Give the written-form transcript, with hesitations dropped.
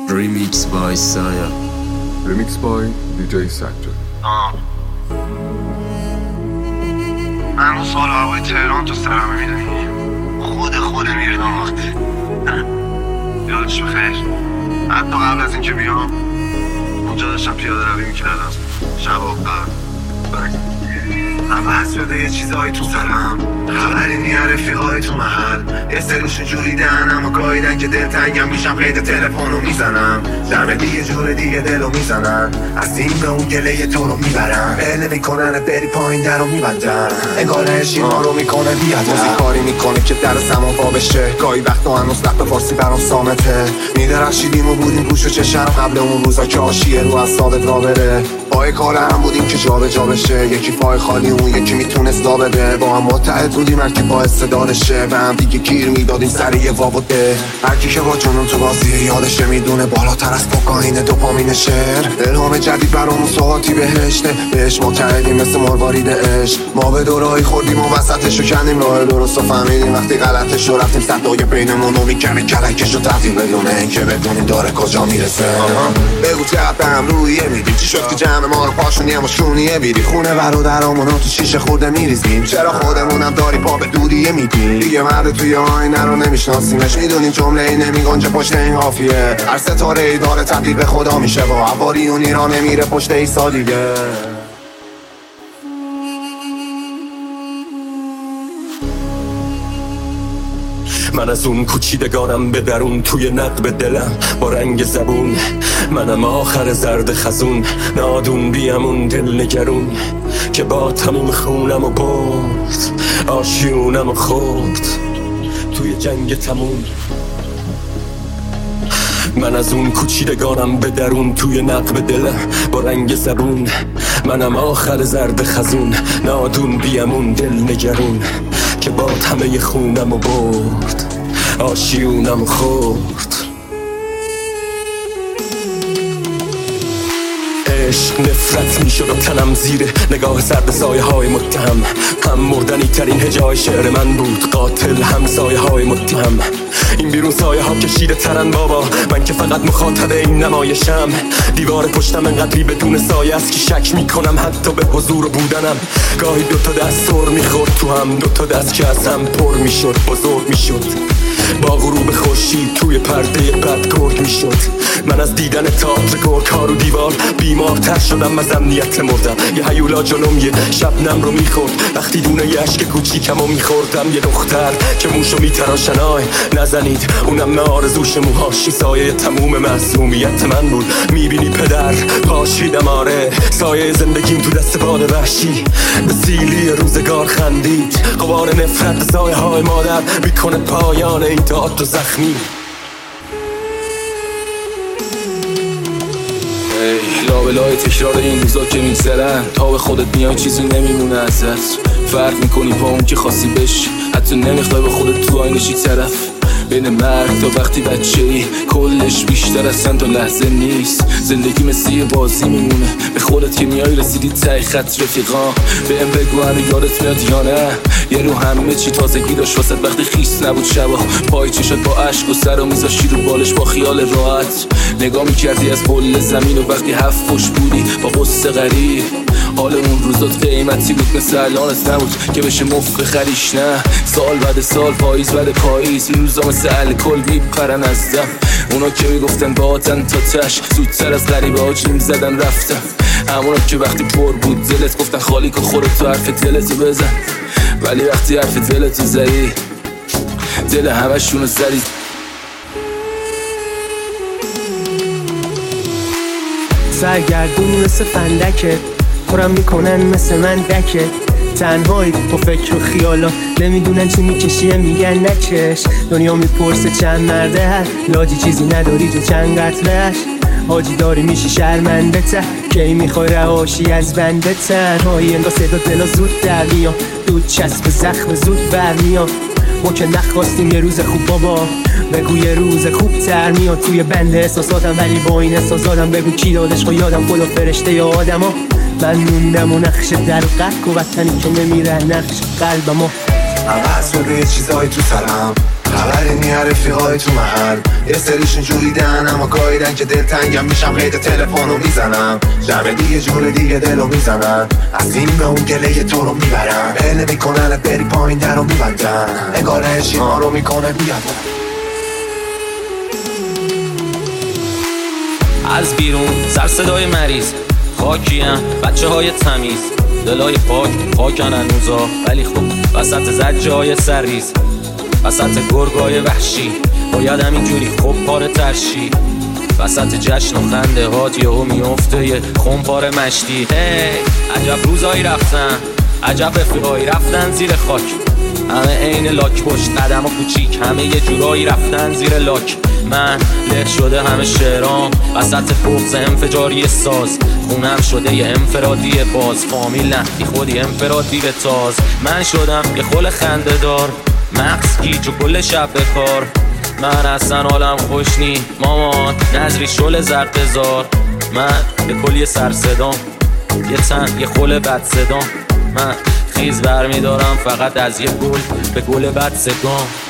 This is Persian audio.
Remix by Saya. Remix by DJ Sector. من اون سال هوای تهران تو سرمه میدونی خود میردم وقتی یادش بخیر. حتی قبل از اینکه بیام اونجا داشتم پیاده روی میکردم شب قبل عوض شده یه چیزایی تو سرم، خبری نیه رفیقای تو محل یه سریشون جوریدن اما گاهیدن که دلتنگم میشم قید تلفنو میزنم دم دیگه جور دیگه دلو میزنن از این به اون گله تو رو میبرن بله میکنن بری پایین در رو میبندن انگار عشقی ما رو میکنه بیادم موزی کاری میکنه که در زمان پا بشه گاهی وقتا هنوز لحب فارسی برام سامته میدرخشیدیم و بودیم گوش و چشم قبل اون روزا که آشیه رو از ثابت را بره پای کار هم بودیم که جا به جا بشه یکی پای خالی اون یکی میتونست دا بده با هم متحد بودیم هرکی با استعدادشه به هم دیگه گیر میدادیم سر یه وابده هرکی که با جنون تو بازی یادشه میدونه بالاتر از کوکائین دوپامین شعر الهام جدید برامون ساعتی بهشته بهش متحدیم مثل مروارید عشق ما به دورایی خوردیم و وسطشو کندیم راه درست و فهمیدیم وقتی غلطشو رفتیم صدای بینمون رو میکنه کلکشو تفتیم بدون اینکه بدونیم داره کجا میرسه بگو چقدر هم رویه میدیم چی شد که جمع ما رو پاشونی اما شونیه بیری خونه برادرامون رو تو شیشه خورده میریزیم چرا خودمونم داری پا به دودیه میدیم دیگه مرد توی آینه رو نمیشناسیمش میدونیم جمله ای نمیگنجه پشت این قافیه هر ستاره ای داره تبدیل به خدا میشه و عباری اونی را نمیره پشت ایسا دیگه من از اون کوچیدگانم به درون توی نقب دلم با رنگ زبون منم آخر زرد خزون نادون بیامون دل نگرون که با تموم خونم و برد آشیونم و خورد توی جنگ تموم من از اون کوچیدگانم به درون توی نقب دلم با رنگ زبون منم آخر زرد خزون نادون بیامون دل نگرون که با همه خونم و برد آشیونم خورد عشق نفرت میشد و تنم زیر نگاه سرد سایه های متهم هم مردنی ترین هجای شعر من بود قاتل هم سایه های متهم این بیرون سایه ها کشیده ترن بابا من که فقط مخاطب این نمایشم دیوار پشتم انقدری بدون سایه است که شک میکنم حتی به حضور بودنم گاهی دوتا دست سر میخورد تو هم دوتا دست که از هم پر میشد بزرگ میشد با غروب خورشید توی پرده بد گرگ میشد من از دیدن تئاتر گرگ ها رو دیوار بیمارتر شدم از امنیت مردم یه هیولا جلوم یه شبنم رو میخورد وقتی دونه یه عشق کوچیکم رو میخوردم یه دختر که موشو میتراشن آی نزنید اونم نه آرزوش موهاشی سایه تموم معصومیت من بود میبینی پدر پاشیدم آره سایه زندگیم تو دست باد وحشی به سیلی روزگار خندید غبار نفرت سایه های مادر میکنه پایان این تئاتر زخمی لابلای تکرار این روزا که میگذرن تا به خودت میای چیزی نمیمونه ازت فرق میکنی با اون که خواستی بشی حتی نمیخوای به خودت تو آینه چی طرف بین مرگ تا وقتی بچه ای کلش بیشتر از چند تا لحظه نیست زندگی مثل یه بازی میمونه به خودت که میای رسیدی ته خط رفیقا بهم بگو هنو یادت میاد یا نه یه رو همه چی تازگی داشت واسه وقتی خیس نبود شبا پای چشات با عشق و سر و میذاشتی رو بالش با خیال راحت نگاه میکردی از بل زمین و وقتی هفت پشت بودی با قصه غریب حال اون روزات قیمتی بود مثل الانت نبود که بشه مفت بخریش نه سال بعد سال پاییز بعد پاییز این روزا مثل الکل میپرن از دم اونا که میگفتن باتن تا تش زودتر از غریبه ها جیم زدن رفتم همونا که وقتی پر بود دلت گفتن خالی که خورد تو حرف دلتو بزن ولی وقتی حرف دلتو زدی دل همشونو زدی سرگردون مثل فندکه پرم میکنن مثل من دکه تنهایی با فکر و خیالا نمیدونن چی میکشیه میگن نکش دنیا میپرسه چند مرده هر لاجی چیزی نداری تو چند قتلش حاجی داری میشی شرمنده ته کی میخوای رهاشی از بنده تنهایی انگاه صدا دلا زود در میان دود چسب زخم زود برمیان ما که نخواستیم یه روز خوب بابا بگو یه روز خوب تر میاد توی بند احساساتم ولی با این احساساتم بگو کی دادش خو یادم خدا فرشته یا آدم ها من موندم و نقش در قرق و وطنی که نمیره نقش قلبم ها عوض شده یه چیزایی تو سرم خبری نی رفیقای تو محل یه سریشون جوریدن اما گاهیدن که دلتنگم میشم قید تلفنو میزنم شب دیگه جور دیگه دلو میزنن از این به اون گله تو رو میبرن بله میکنن بری پایین در رو میبندن انگار اشیما رو میکنه بیادن از بیرون سر صدای مریض خاکیم بچه های تمیز دلای خاکن هنوزا ولی خب وسط زجه های سرریز وسط گرگای وحشی باید همینجوری خب پاره ترشی وسط جشن و خنده هات یهو میفته یه خمپاره مشتی هی عجب روزایی رفتن عجب رفیقایی رفتن زیر خاک همه عین لاک پشت قدم و کوچیک همه یه جورایی رفتن زیر لاک من له شده همه شعرام وسط بغض انفجاری ساز خونم شده یه انفرادی باز فامیل نه بی خودی انفرادی به تاز من شدم یه خل خنده دار مغز گیج و کل شب بکار من اصلا حالم خوش نی مامان نظری شل زرقزار من یه کلی سر صدام یه تن یه خل بد صدام من خیز برمیدارم فقط از یه گل به گل بد صدام